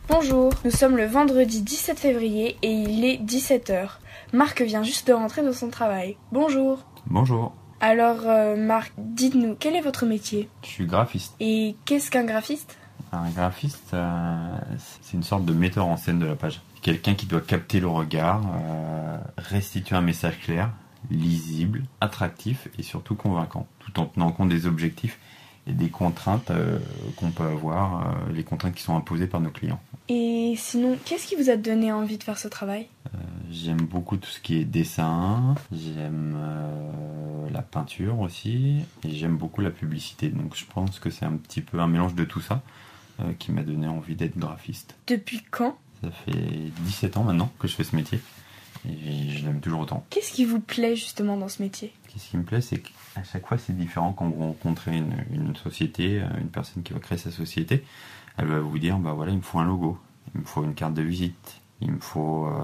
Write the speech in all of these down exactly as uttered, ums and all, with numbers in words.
Bonjour, nous sommes le vendredi dix-sept février et il est dix-sept heures. Marc vient juste de rentrer de son travail. Bonjour. Bonjour. Alors euh, Marc, dites-nous, quel est votre métier ? Je suis graphiste. Et qu'est-ce qu'un graphiste ? Un graphiste, euh, c'est une sorte de metteur en scène de la page. Quelqu'un qui doit capter le regard, euh, restituer un message clair, lisible, attractif et surtout convaincant, tout en tenant compte des objectifs et des contraintes euh, qu'on peut avoir, euh, les contraintes qui sont imposées par nos clients. Et sinon, qu'est-ce qui vous a donné envie de faire ce travail ? euh, J'aime beaucoup tout ce qui est dessin, j'aime euh, la peinture aussi, et j'aime beaucoup la publicité. Donc je pense que c'est un petit peu un mélange de tout ça euh, qui m'a donné envie d'être graphiste. Depuis quand ? Ça fait dix-sept ans maintenant que je fais ce métier, et je l'aime toujours autant. Qu'est-ce qui vous plaît justement dans ce métier ? Ce qui me plaît, c'est qu'à chaque fois c'est différent. Quand vous rencontrez une, une société, une personne qui va créer sa société, elle va vous dire, bah voilà, il me faut un logo, il me faut une carte de visite, il me faut, euh,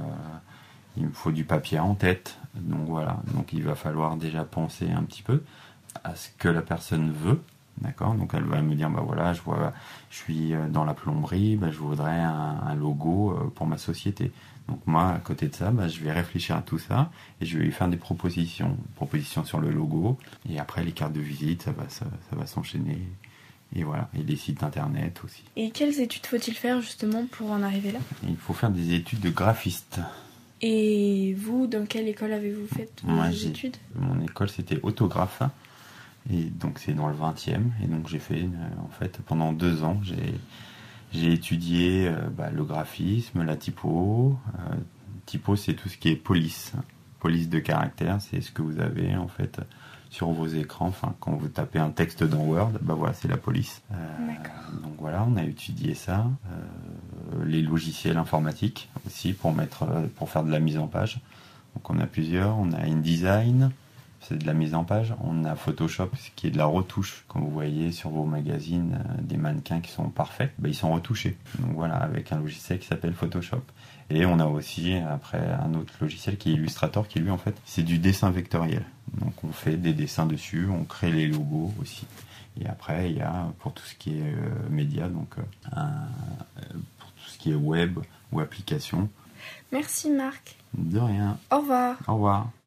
il me faut du papier en tête. Donc voilà, donc il va falloir déjà penser un petit peu à ce que la personne veut. D'accord, donc elle va me dire, bah voilà, je vois, je suis dans la plomberie, bah je voudrais un, un logo pour ma société. Donc moi, à côté de ça, bah, je vais réfléchir à tout ça et je vais lui faire des propositions, propositions sur le logo. Et après, les cartes de visite, ça va, ça, ça va s'enchaîner. Et voilà, et des sites internet aussi. Et quelles études faut-il faire justement pour en arriver là ? Il faut faire des études de graphiste. Et vous, dans quelle école avez-vous fait vos Moi, études ? Mon école, c'était autographe. Et donc, c'est dans le vingtième. Et donc, j'ai fait, une, en fait, pendant deux ans, j'ai, j'ai étudié euh, bah, le graphisme, la typo. Euh, typo, c'est tout ce qui est police. Police de caractère, c'est ce que vous avez, en fait, sur vos écrans. Enfin, quand vous tapez un texte dans Word, bah voilà, c'est la police. Euh, donc voilà, on a étudié ça. Euh, les logiciels informatiques aussi pour mettre, pour faire de la mise en page. Donc on a plusieurs. On a InDesign, c'est de la mise en page. On a Photoshop, ce qui est de la retouche. Quand vous voyez sur vos magazines euh, des mannequins qui sont parfaits, bah, ils sont retouchés. Donc voilà, avec un logiciel qui s'appelle Photoshop. Et on a aussi après un autre logiciel qui est Illustrator, qui lui en fait c'est du dessin vectoriel. Donc on fait des dessins dessus, on crée les logos aussi. Et après il y a pour tout ce qui est euh, média, donc euh, un, euh, pour tout ce qui est web ou application. Merci Marc. De rien. Au revoir. Au revoir.